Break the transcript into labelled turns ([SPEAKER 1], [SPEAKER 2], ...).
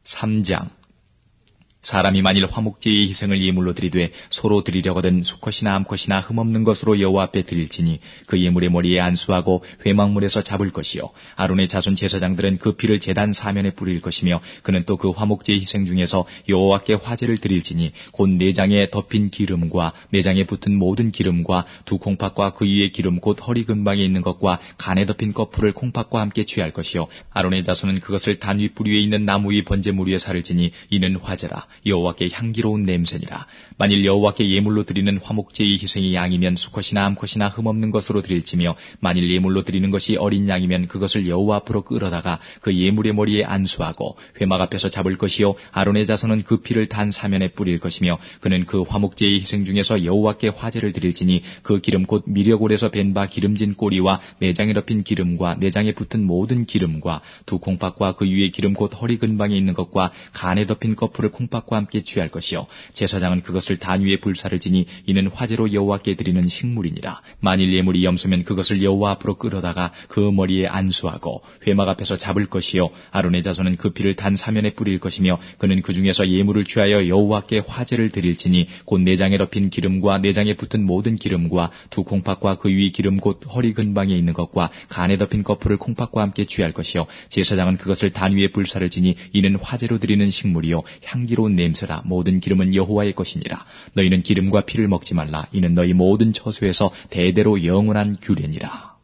[SPEAKER 1] 3장. 사람이 만일 화목제의 희생을 예물로 드리되 소로 드리려거든 수컷이나 암컷이나 흠없는 것으로 여호와 앞에 드릴지니 그 예물의 머리에 안수하고 회막물에서 잡을 것이요 아론의 자손 제사장들은 그 피를 제단 사면에 뿌릴 것이며 그는 또 그 화목제의 희생 중에서 여호와께 화제를 드릴지니 곧 내장에 덮인 기름과 내장에 붙은 모든 기름과 두 콩팥과 그 위에 기름 곧 허리 근방에 있는 것과 간에 덮인 거풀을 콩팥과 함께 취할 것이요 아론의 자손은 그것을 단 위 뿌리 위에 있는 나무 위 번제물 위에 사를지니 이는 화제라. 여호와께 향기로운 냄새니라. 만일 여호와께 예물로 드리는 화목제의 희생이 양이면 수컷이나 암컷이나 흠없는 것으로 드릴지며 만일 예물로 드리는 것이 어린 양이면 그것을 여호와 앞으로 끌어다가 그 예물의 머리에 안수하고 회막 앞에서 잡을 것이요 아론의 자손은 그 피를 단 사면에 뿌릴 것이며 그는 그 화목제의 희생 중에서 여호와께 화제를 드릴지니 그 기름 곧 미려골에서 벤 바 기름진 꼬리와 내장에 덮인 기름과 내장에 붙은 모든 기름과 두 콩팥과 그 위에 기름 곧 허리 근방에 있는 것과 간에 덮인 거풀을 콩팥과 함께 취할 것이요 제사장은 그것을 단 위에 불사를 지니 이는 화제로 여호와께 드리는 식물이니라. 만일 예물이 염소면 그것을 여호와 앞으로 끌어다가 그 머리에 안수하고 회막 앞에서 잡을 것이요 아론의 자손은 그 피를 단 사면에 뿌릴 것이며 그는 그 중에서 예물을 취하여 여호와께 화제를 드릴지니 곧 내장에 덮인 기름과 내장에 붙은 모든 기름과 두 콩팥과 그 위 기름 곧 허리 근방에 있는 것과 간에 덮인 거풀을 콩팥과 함께 취할 것이요 제사장은 그것을 단 위에 불사를 지니 이는 화제로 드리는 식물이요 향기로운 냄새라. 모든 기름은 여호와의 것이니라. 너희는 기름과 피를 먹지 말라. 이는 너희 모든 처소에서 대대로 영원한 규례니라.